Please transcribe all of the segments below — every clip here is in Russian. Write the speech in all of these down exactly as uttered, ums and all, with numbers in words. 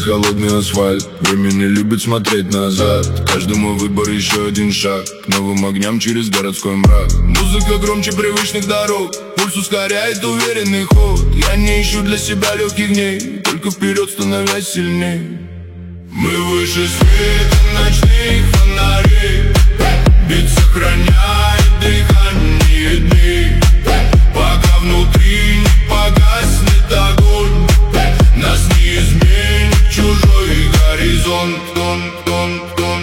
холодный асфальт. Время не любит смотреть назад. Каждый мой выбор еще один шаг к новым огням через городской мрак. Музыка громче привычных дорог, пульс ускоряет уверенный ход. Я не ищу для себя легких дней, только вперед становясь сильней. Мы выше света ночных фонарей. Бит сохраняет дыхание дней, пока внутри не погаснет огонь. Нас не изменит чужой горизонт. Тон, тон, тон.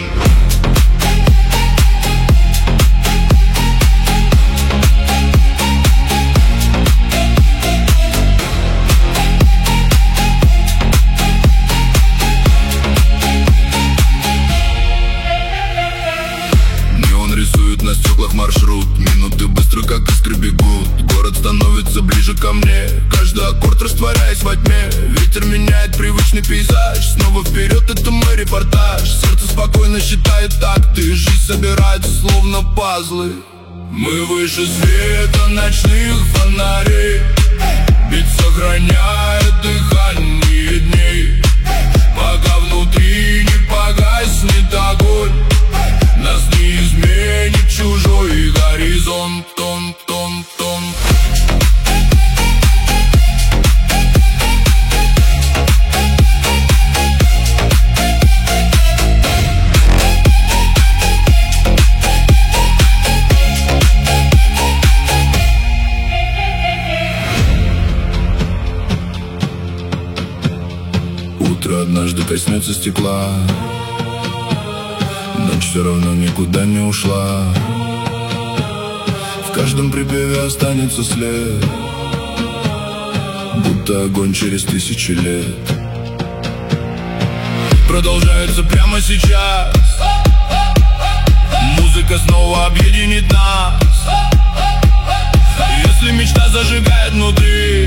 На стеклах маршрут, минуты быстро как искры бегут. Город становится ближе ко мне, каждый аккорд растворяясь во тьме. Ветер меняет привычный пейзаж, снова вперед, это мой репортаж. Сердце спокойно считает такты, жизнь собирается словно пазлы. Мы выше света ночных фонарей. Бит сохраняет дыхание дней, пока внутри не погаснет огонь. Нас не изменит чужой горизонт. Тон, тон, тон. Утро однажды коснется стекла, ночь все равно никуда не ушла. В каждом припеве останется след, будто огонь через тысячи лет. Продолжается прямо сейчас. Музыка снова объединит нас. Если мечта зажигает внутри,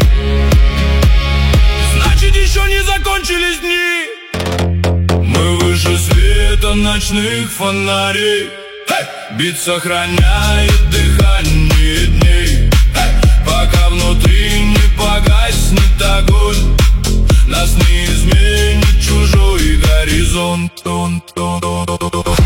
значит еще не закончились дни. Мы выше света ночных фонарей. Бит сохраняет дыхание дней, пока внутри не погаснет огонь. Нас не изменит чужой горизонт. Тон, тон, тон, тон.